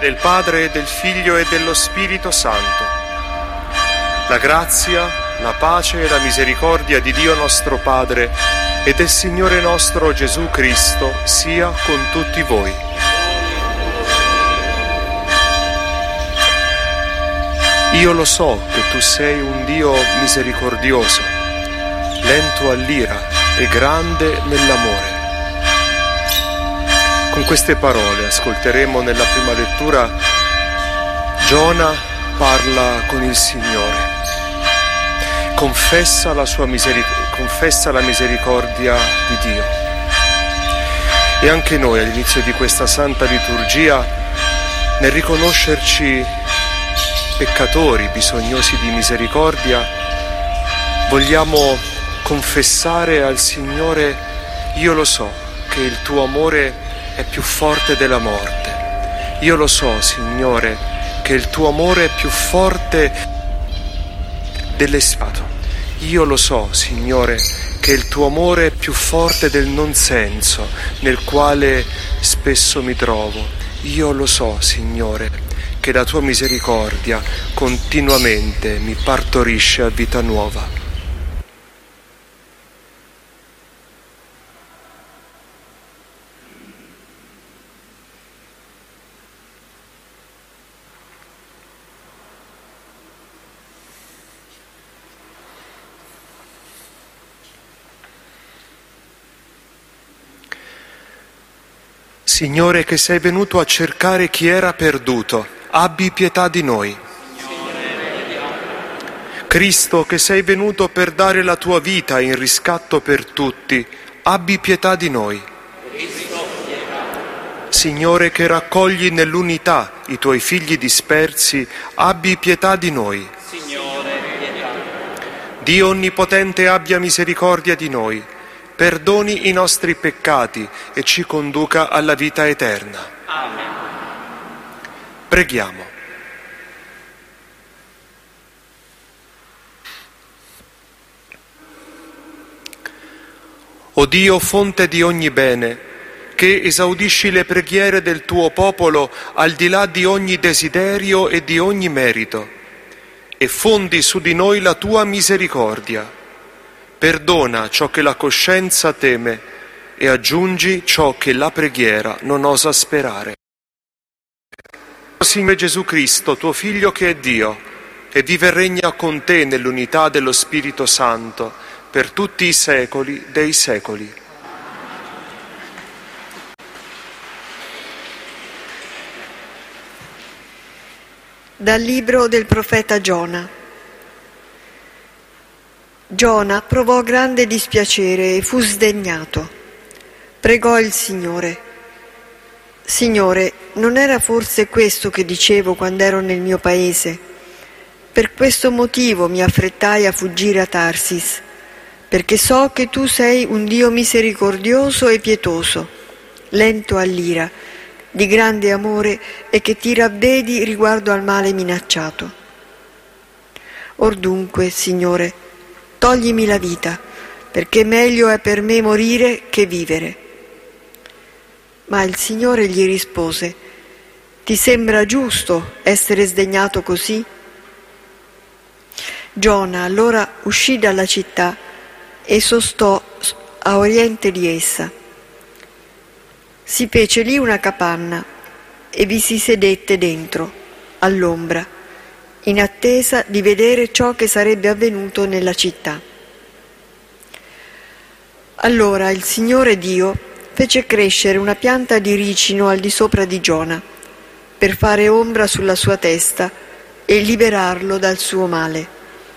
del Padre e del Figlio e dello Spirito Santo. La grazia, la pace e la misericordia di Dio nostro Padre e del Signore nostro Gesù Cristo sia con tutti voi. Io lo so che tu sei un Dio misericordioso, lento all'ira e grande nell'amore. Con queste parole ascolteremo nella prima lettura Giona parla con il Signore, confessa la misericordia di Dio. E anche noi all'inizio di questa santa liturgia, nel riconoscerci peccatori, bisognosi di misericordia, vogliamo confessare al Signore: io lo so che il tuo amore è più forte della morte. Io lo so, Signore, che il tuo amore è più forte dell'espato. Io lo so, Signore, che il tuo amore è più forte del non senso nel quale spesso mi trovo. Io lo so, Signore, che la tua misericordia continuamente mi partorisce a vita nuova. Signore, che sei venuto a cercare chi era perduto, abbi pietà di noi. Cristo, che sei venuto per dare la tua vita in riscatto per tutti, abbi pietà di noi. Signore, che raccogli nell'unità i tuoi figli dispersi, abbi pietà di noi. Dio Onnipotente abbia misericordia di noi, perdoni i nostri peccati e ci conduca alla vita eterna. Amen. Preghiamo. O Dio, fonte di ogni bene, che esaudisci le preghiere del tuo popolo al di là di ogni desiderio e di ogni merito, e fondi su di noi la tua misericordia. Perdona ciò che la coscienza teme e aggiungi ciò che la preghiera non osa sperare. Signore Gesù Cristo, tuo Figlio che è Dio, e vive e regna con te nell'unità dello Spirito Santo, per tutti i secoli dei secoli. Dal libro del profeta Giona. Giona provò grande dispiacere e fu sdegnato. Pregò il Signore: Signore, non era forse questo che dicevo quando ero nel mio paese? Per questo motivo mi affrettai a fuggire a Tarsis, perché so che tu sei un Dio misericordioso e pietoso, lento all'ira, di grande amore e che ti ravvedi riguardo al male minacciato. Or dunque, Signore, toglimi la vita, perché meglio è per me morire che vivere. Ma il Signore gli rispose: ti sembra giusto essere sdegnato così? Giona allora uscì dalla città e sostò a oriente di essa. Si fece lì una capanna e vi si sedette dentro, all'ombra, in attesa di vedere ciò che sarebbe avvenuto nella città. Allora il Signore Dio fece crescere una pianta di ricino al di sopra di Giona, per fare ombra sulla sua testa e liberarlo dal suo male.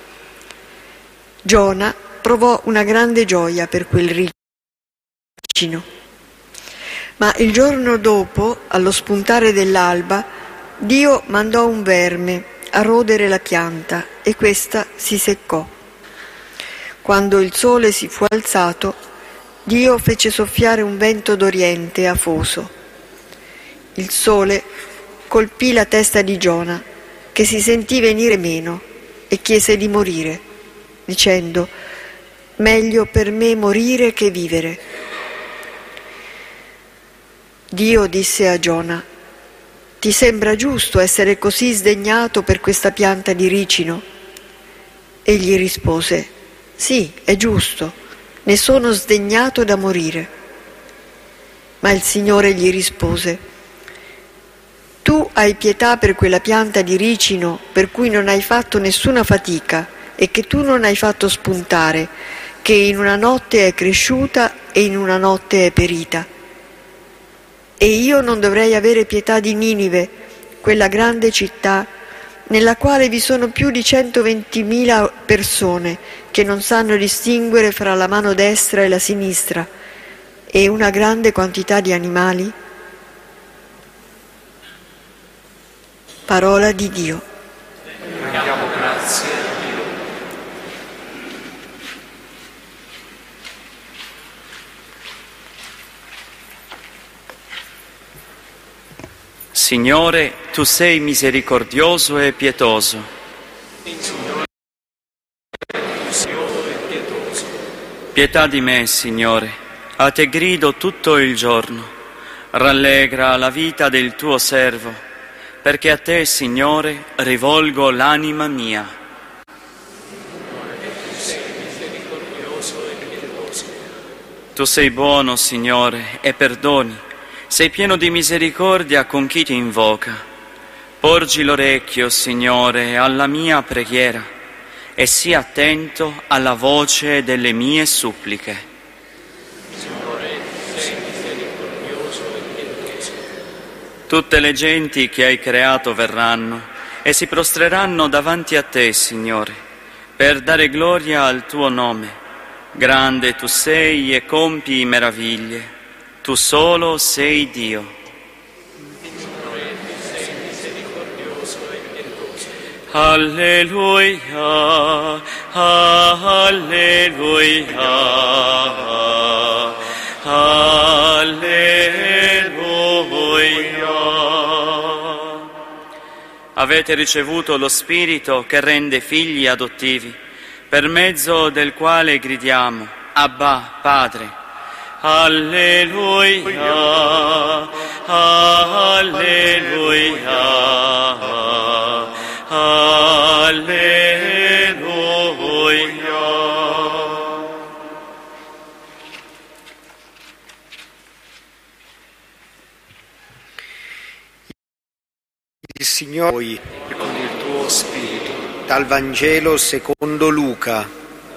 Giona provò una grande gioia per quel ricino. Ma il giorno dopo, allo spuntare dell'alba, Dio mandò un verme a rodere la pianta e questa si seccò. Quando il sole si fu alzato, Dio fece soffiare un vento d'oriente afoso. Il sole colpì la testa di Giona, che si sentì venire meno e chiese di morire, dicendo: meglio per me morire che vivere. Dio disse a Giona: Ti sembra giusto essere così sdegnato per questa pianta di ricino? Egli rispose: sì, è giusto, ne sono sdegnato da morire. Ma il Signore gli rispose: tu hai pietà per quella pianta di ricino per cui non hai fatto nessuna fatica e che tu non hai fatto spuntare, che in una notte è cresciuta e in una notte è perita. E io non dovrei avere pietà di Ninive, quella grande città nella quale vi sono più di 120.000 persone che non sanno distinguere fra la mano destra e la sinistra, e una grande quantità di animali? Parola di Dio. Rendiamo grazie a Dio. Signore, tu sei misericordioso e pietoso. Signore, e pietoso. Pietà di me, Signore, a te grido tutto il giorno. Rallegra la vita del tuo servo, perché a te, Signore, rivolgo l'anima mia. Tu sei buono, Signore, e perdoni. Sei pieno di misericordia con chi ti invoca. Porgi l'orecchio, Signore, alla mia preghiera e sii attento alla voce delle mie suppliche. Signore, sei misericordioso e pietoso. Tutte le genti che hai creato verranno e si prostreranno davanti a te, Signore, per dare gloria al tuo nome. Grande tu sei e compi meraviglie. Tu solo sei Dio. Signore, sei misericordioso e pietoso. Alleluia, alleluia, alleluia. Avete ricevuto lo Spirito che rende figli adottivi, per mezzo del quale gridiamo: Abba, Padre. Alleluia, alleluia, alleluia. Il Signore Poi e con il tuo spirito. dal Vangelo secondo Luca.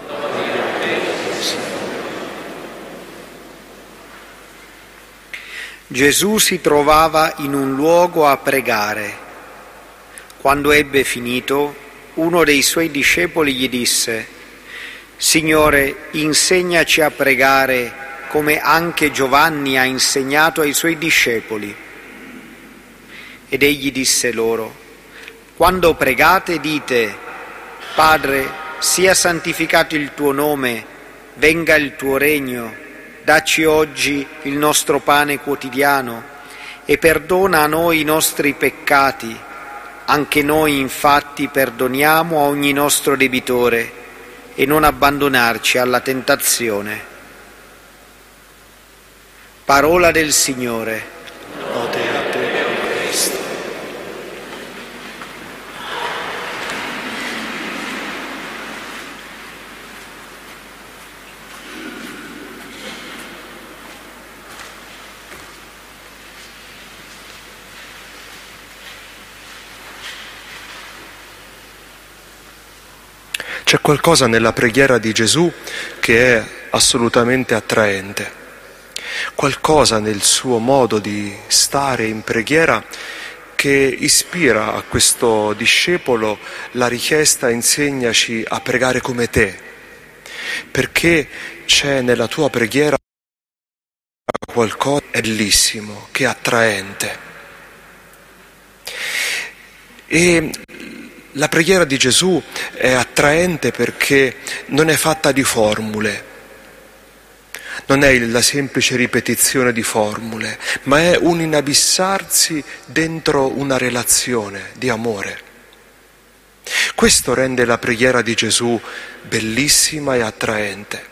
Gesù si trovava in un luogo a pregare. Quando ebbe finito, uno dei suoi discepoli gli disse: Signore, insegnaci a pregare come anche Giovanni ha insegnato ai suoi discepoli. Ed egli disse loro: quando pregate dite: Padre, sia santificato il tuo nome, venga il tuo regno, dacci oggi il nostro pane quotidiano e perdona a noi i nostri peccati, anche noi infatti perdoniamo a ogni nostro debitore, e non abbandonarci alla tentazione. Parola del Signore. Lode a te, Cristo. C'è qualcosa nella preghiera di Gesù che è assolutamente attraente, qualcosa nel suo modo di stare in preghiera che ispira a questo discepolo la richiesta: insegnaci a pregare come te, perché c'è nella tua preghiera qualcosa di bellissimo, che è attraente. E la preghiera di Gesù è attraente perché non è fatta di formule, non è la semplice ripetizione di formule, ma è un inabissarsi dentro una relazione di amore. Questo rende la preghiera di Gesù bellissima e attraente,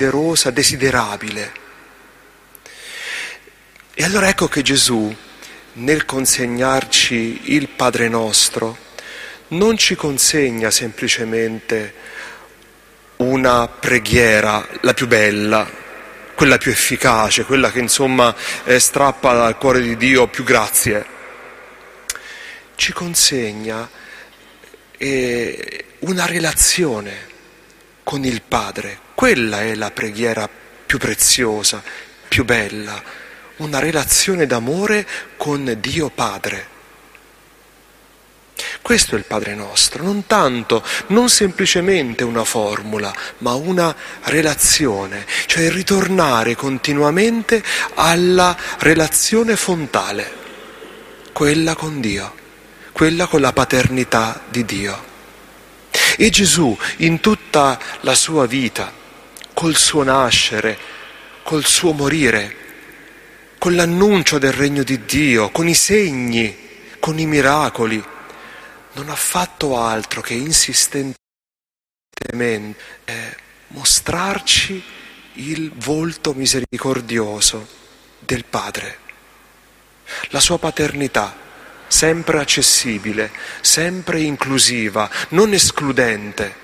desiderosa, desiderabile. E allora ecco che Gesù nel consegnarci il Padre nostro, non ci consegna semplicemente una preghiera, la più bella, quella più efficace, quella che insomma strappa dal cuore di Dio più grazie. Ci consegna una relazione con il Padre. Quella è la preghiera più preziosa, più bella, una relazione d'amore con Dio Padre. Questo è il Padre nostro, non semplicemente una formula, ma una relazione, cioè ritornare continuamente alla relazione fontale, quella con Dio, quella con la paternità di Dio. E Gesù in tutta la sua vita, col suo nascere, col suo morire, con l'annuncio del regno di Dio, con i segni, con i miracoli, non ha fatto altro che insistentemente mostrarci il volto misericordioso del Padre, la sua paternità, sempre accessibile, sempre inclusiva, non escludente.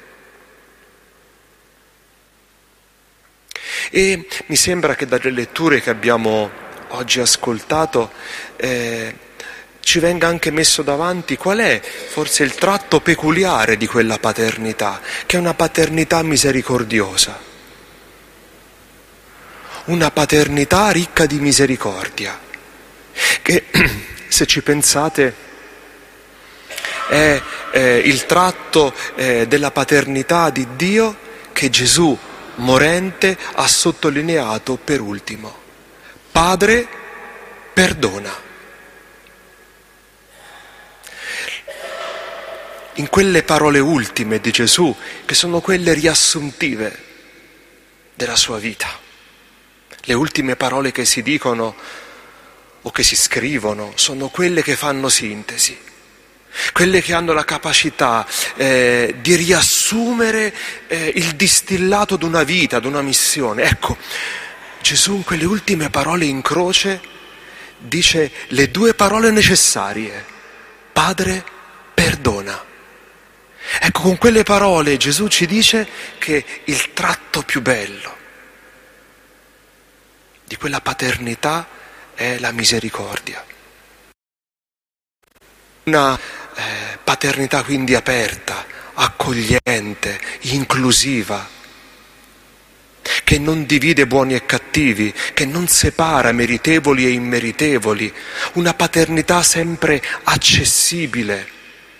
E mi sembra che dalle letture che abbiamo oggi ascoltato ci venga anche messo davanti qual è forse il tratto peculiare di quella paternità, che è una paternità misericordiosa, una paternità ricca di misericordia, che se ci pensate è il tratto della paternità di Dio che Gesù morente ha sottolineato per ultimo. Padre, perdona. In quelle parole ultime di Gesù, che sono quelle riassuntive della sua vita, le ultime parole che si dicono o che si scrivono sono quelle che fanno sintesi, quelle che hanno la capacità di riassumere il distillato di una vita, di una missione. Ecco, Gesù in quelle ultime parole in croce dice le due parole necessarie: Padre, perdona. Ecco, con quelle parole Gesù ci dice che il tratto più bello di quella paternità è la misericordia. Una paternità quindi aperta, accogliente, inclusiva, che non divide buoni e cattivi, che non separa meritevoli e immeritevoli, una paternità sempre accessibile.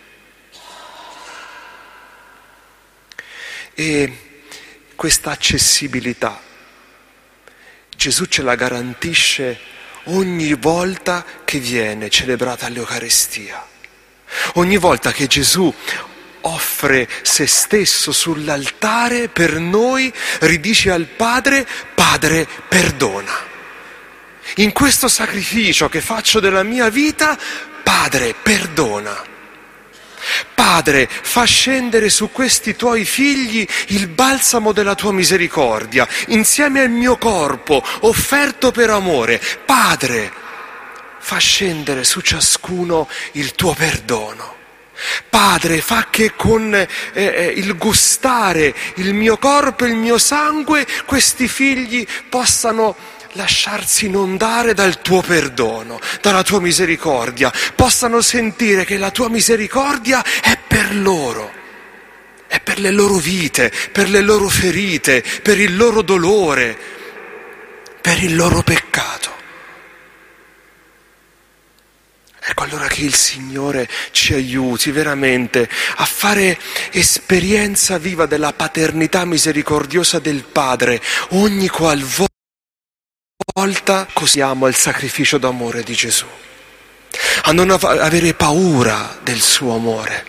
E questa accessibilità Gesù ce la garantisce ogni volta che viene celebrata l'Eucaristia, ogni volta che Gesù offre se stesso sull'altare per noi, ridice al Padre: Padre, perdona. In questo sacrificio che faccio della mia vita, Padre, perdona. Padre, fa scendere su questi tuoi figli il balsamo della tua misericordia, insieme al mio corpo offerto per amore. Padre, fa scendere su ciascuno il tuo perdono. Padre, fa che con il gustare il mio corpo e il mio sangue questi figli possano lasciarsi inondare dal tuo perdono, dalla tua misericordia, possano sentire che la tua misericordia è per loro, è per le loro vite, per le loro ferite, per il loro dolore, per il loro peccato. Ecco allora che il Signore ci aiuti veramente a fare esperienza viva della paternità misericordiosa del Padre ogni qualvolta cosiamo al sacrificio d'amore di Gesù, a non avere paura del suo amore,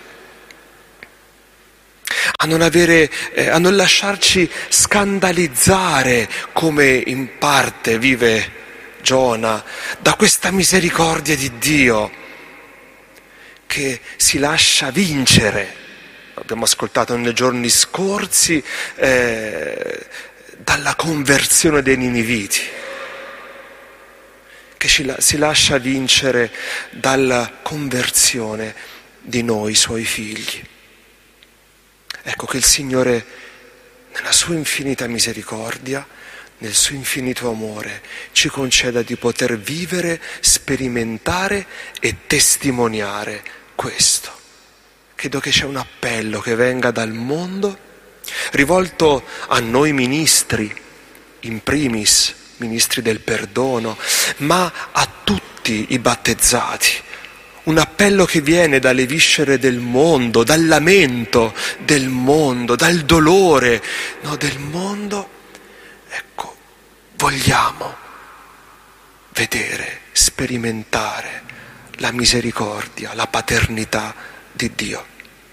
a non lasciarci scandalizzare come in parte vive Giona da questa misericordia di Dio che si lascia vincere. Abbiamo ascoltato nei giorni scorsi dalla conversione dei niniviti, che si lascia vincere dalla conversione di noi, suoi figli. Ecco che il Signore, nella sua infinita misericordia, nel suo infinito amore, ci conceda di poter vivere, sperimentare e testimoniare questo. Credo che c'è un appello che venga dal mondo, rivolto a noi ministri, in primis, ministri del perdono, ma a tutti i battezzati. Un appello che viene dalle viscere del mondo, dal lamento del mondo, dal dolore, del mondo. Ecco, vogliamo vedere, sperimentare la misericordia, la paternità di Dio.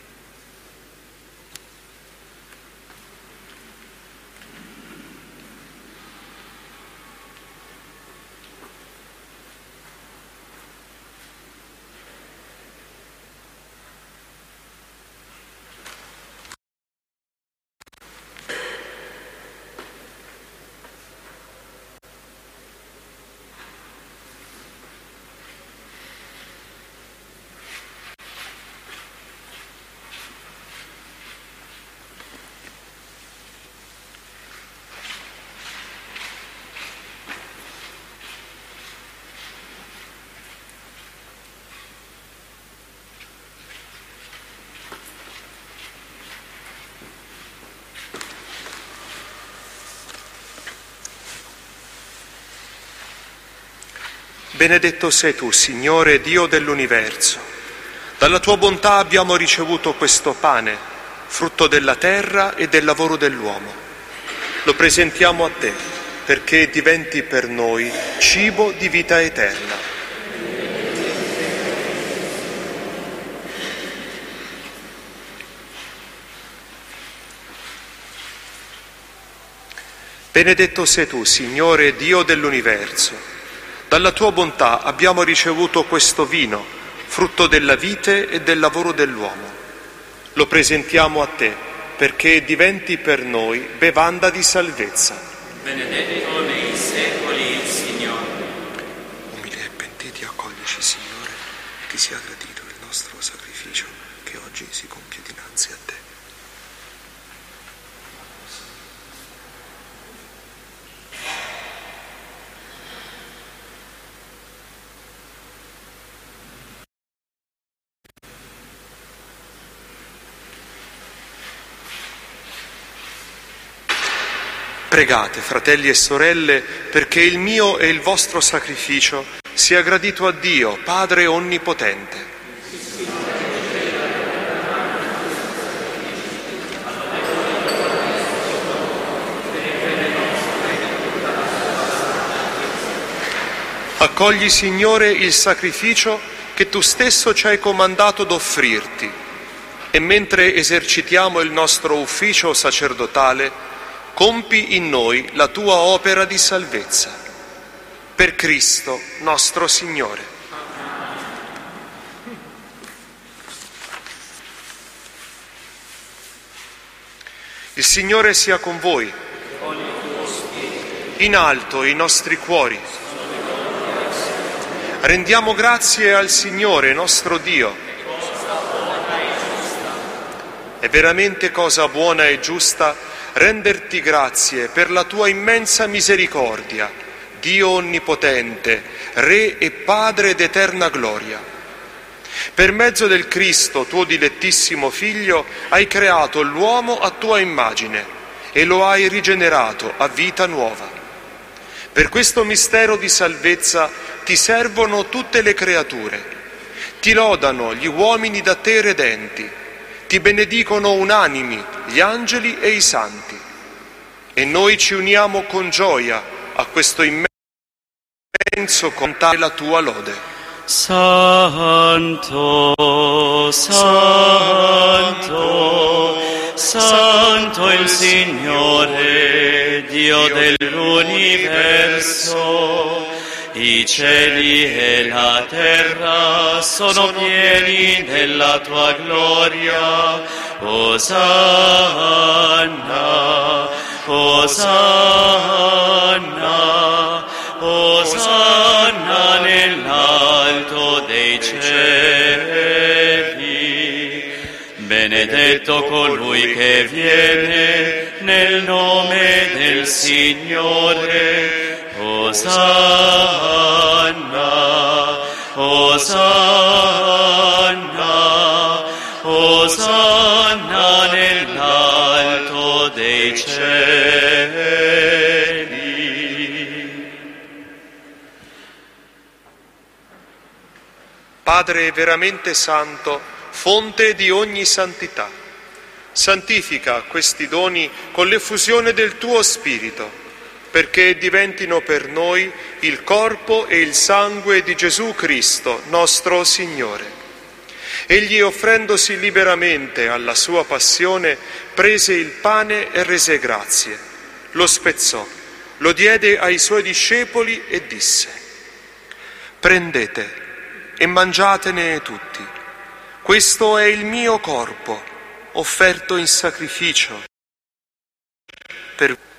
Benedetto sei tu, Signore, Dio dell'universo. Dalla tua bontà abbiamo ricevuto questo pane, frutto della terra e del lavoro dell'uomo. Lo presentiamo a te, perché diventi per noi cibo di vita eterna. Benedetto sei tu, Signore, Dio dell'universo. Dalla tua bontà abbiamo ricevuto questo vino, frutto della vite e del lavoro dell'uomo. Lo presentiamo a te, perché diventi per noi bevanda di salvezza. Benedetto nei secoli il Signore. Umili e pentiti accoglici, Signore, che sia gradito il nostro sacrificio, che oggi si compie dinanzi a te. Pregate, fratelli e sorelle, perché il mio e il vostro sacrificio sia gradito a Dio, Padre Onnipotente. Accogli, Signore, il sacrificio che tu stesso ci hai comandato d'offrirti, e mentre esercitiamo il nostro ufficio sacerdotale, compi in noi la tua opera di salvezza. Per Cristo nostro Signore. Il Signore sia con voi. In alto i nostri cuori. Rendiamo grazie al Signore nostro Dio. È veramente cosa buona e giusta renderti grazie per la tua immensa misericordia, Dio Onnipotente, Re e Padre d'eterna gloria. Per mezzo del Cristo, tuo dilettissimo Figlio, hai creato l'uomo a tua immagine e lo hai rigenerato a vita nuova. Per questo mistero di salvezza ti servono tutte le creature, ti lodano gli uomini da te redenti, ti benedicono unanimi gli angeli e i santi, e noi ci uniamo con gioia a questo immenso contare la tua lode. Santo, Santo, Santo il Signore, Dio dell'universo. I cieli e la terra sono pieni della tua gloria. Osanna, Osanna, Osanna nell'alto dei cieli. Benedetto colui che viene nel nome del Signore. Osanna, Osanna, Osanna nell'alto dei cieli. Padre veramente santo, fonte di ogni santità, santifica questi doni con l'effusione del tuo Spirito, perché diventino per noi il corpo e il sangue di Gesù Cristo, nostro Signore. Egli, offrendosi liberamente alla sua passione, prese il pane e rese grazie, lo spezzò, lo diede ai suoi discepoli e disse: «Prendete e mangiatene tutti. Questo è il mio corpo, offerto in sacrificio per voi».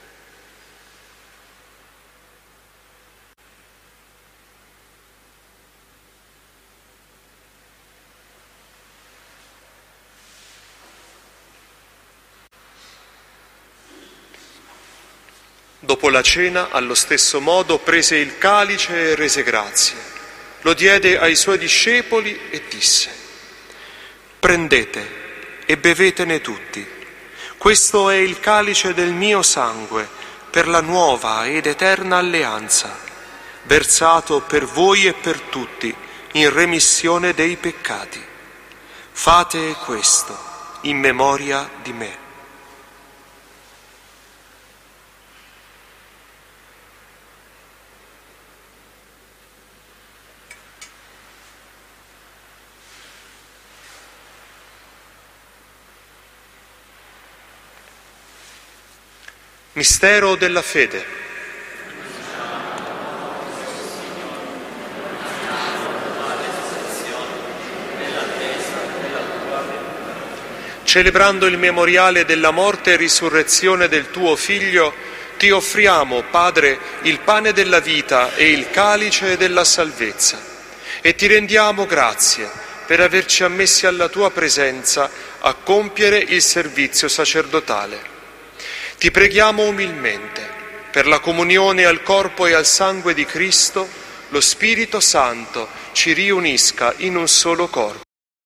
Dopo la cena, allo stesso modo, prese il calice e rese grazie, lo diede ai suoi discepoli e disse: «Prendete e bevetene tutti. Questo è il calice del mio sangue per la nuova ed eterna alleanza, versato per voi e per tutti in remissione dei peccati. Fate questo in memoria di me». Mistero della fede. Celebrando il memoriale della morte e risurrezione del tuo Figlio, ti offriamo, Padre, il pane della vita e il calice della salvezza, e ti rendiamo grazie per averci ammessi alla tua presenza a compiere il servizio sacerdotale. Ti preghiamo umilmente, per la comunione al corpo e al sangue di Cristo, lo Spirito Santo ci riunisca in un solo corpo.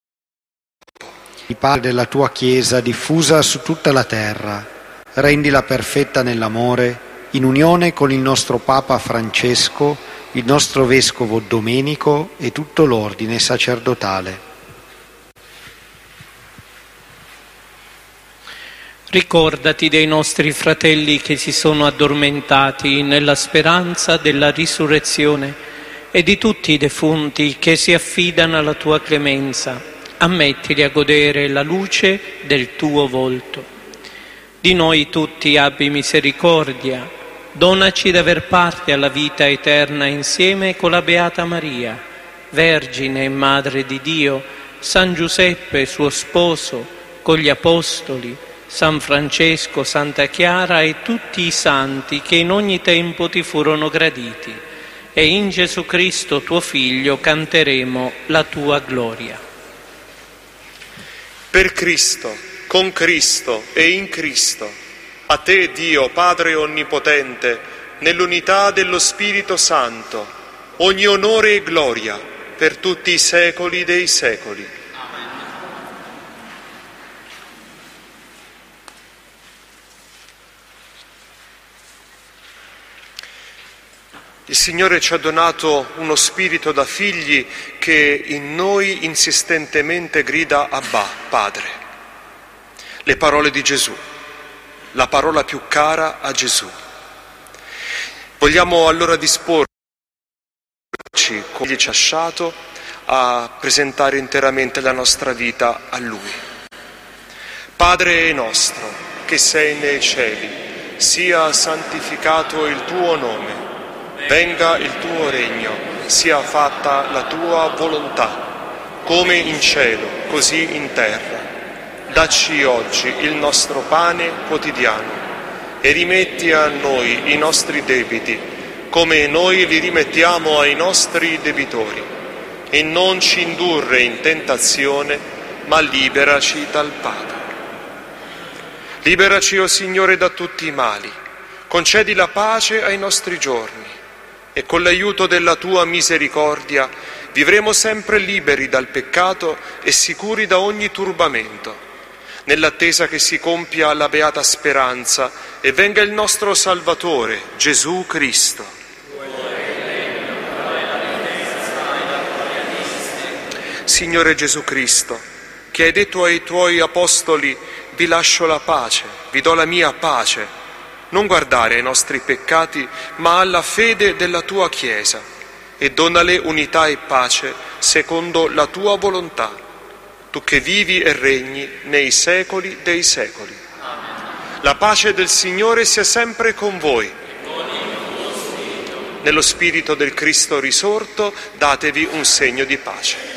Il Padre della tua Chiesa diffusa su tutta la terra, rendila perfetta nell'amore, in unione con il nostro Papa Francesco, il nostro Vescovo Domenico e tutto l'ordine sacerdotale. Ricordati dei nostri fratelli che si sono addormentati nella speranza della risurrezione e di tutti i defunti che si affidano alla tua clemenza. Ammettili a godere la luce del tuo volto. Di noi tutti abbi misericordia, donaci d'aver parte alla vita eterna insieme con la Beata Maria, Vergine e Madre di Dio, San Giuseppe, suo sposo, con gli Apostoli, San Francesco, Santa Chiara e tutti i santi che in ogni tempo ti furono graditi. E in Gesù Cristo, tuo Figlio, canteremo la tua gloria. Per Cristo, con Cristo e in Cristo, a te, Dio, Padre Onnipotente, nell'unità dello Spirito Santo, ogni onore e gloria per tutti i secoli dei secoli. Il Signore ci ha donato uno spirito da figli che in noi insistentemente grida Abba, Padre. Le parole di Gesù, la parola più cara a Gesù. Vogliamo allora disporci, come Egli ci ha lasciato, a presentare interamente la nostra vita a Lui. Padre nostro, che sei nei cieli, sia santificato il tuo nome. Venga il tuo regno, sia fatta la tua volontà, come in cielo, così in terra. Dacci oggi il nostro pane quotidiano e rimetti a noi i nostri debiti, come noi li rimettiamo ai nostri debitori. E non ci indurre in tentazione, ma liberaci dal male. Liberaci, o Signore, da tutti i mali, concedi la pace ai nostri giorni e con l'aiuto della Tua misericordia vivremo sempre liberi dal peccato e sicuri da ogni turbamento, nell'attesa che si compia la beata speranza e venga il nostro Salvatore, Gesù Cristo. Signore Gesù Cristo, che hai detto ai Tuoi Apostoli: vi lascio la pace, vi do la mia pace, non guardare ai nostri peccati, ma alla fede della Tua Chiesa, e donale unità e pace secondo la Tua volontà, Tu che vivi e regni nei secoli dei secoli. La pace del Signore sia sempre con voi. Nello spirito del Cristo risorto, datevi un segno di pace.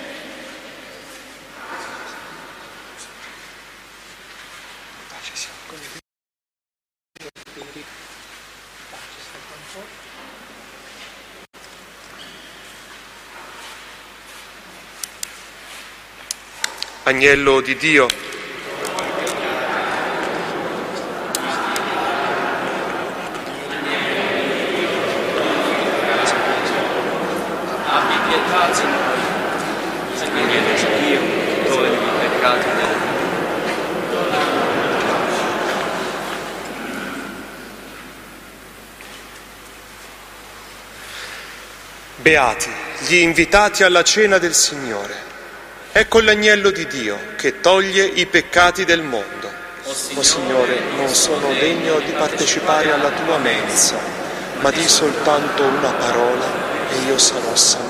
Agnello di Dio, abbi pietà di noi. Agnello di Dio, togli i peccati del mondo. beati gli invitati alla cena del Signore. Ecco l'agnello di Dio che toglie i peccati del mondo. O Signore, non sono degno di partecipare alla Tua mensa, ma di soltanto una parola e io sarò salvato.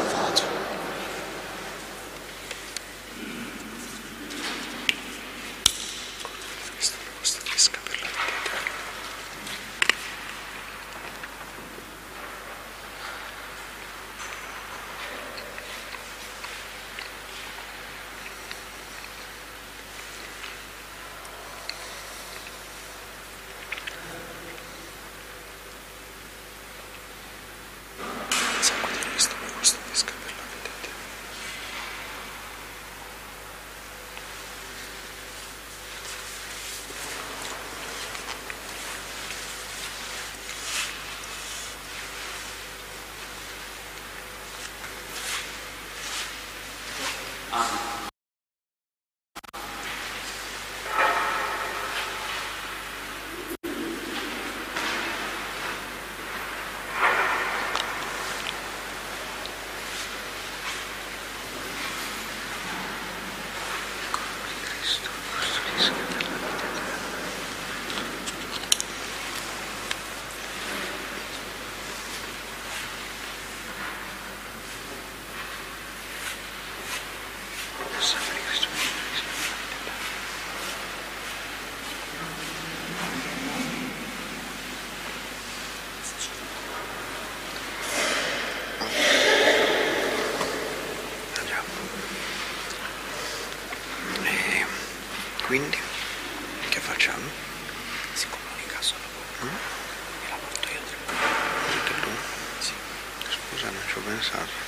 Quindi, che facciamo? Si comunica solo con me. E la porto io. Porto tu? Sì. Scusa, non ci ho pensato.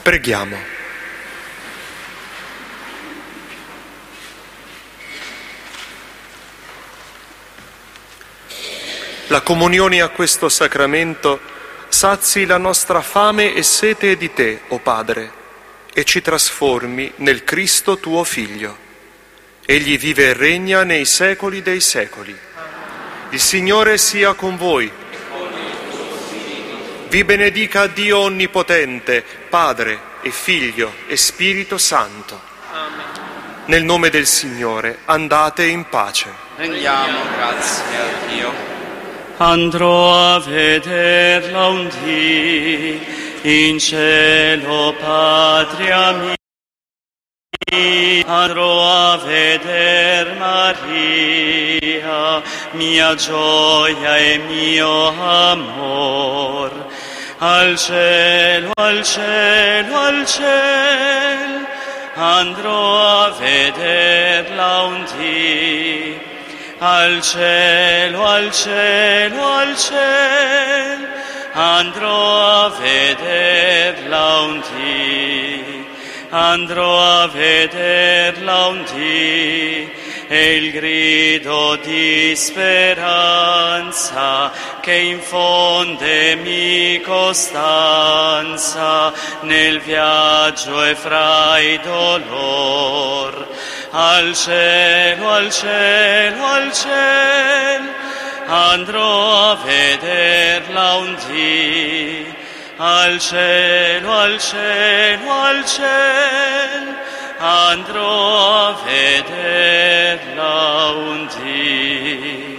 Preghiamo. La comunione a questo sacramento sazi la nostra fame e sete di Te, o Padre, e ci trasformi nel Cristo tuo Figlio. Egli vive e regna nei secoli dei secoli. Il Signore sia con voi. Vi benedica Dio Onnipotente, Padre e Figlio e Spirito Santo. Amen. Nel nome del Signore andate in pace. Rendiamo grazie a Dio. Andrò a vederla un dì in cielo, patria mia. Andrò a veder Maria, mia gioia e mio amor. Al cielo, al cielo, al cielo, andrò a vederla un dì. Al cielo, al cielo, al cielo, andrò a vederla un dì. Andrò a vederla un dì, e il grido di speranza che infonde costanza nel viaggio e fra i dolor. Al cielo, al cielo, al cielo, andrò a vederla un dì. Al cielo, al cielo, al cielo, andrò a vederla un dì.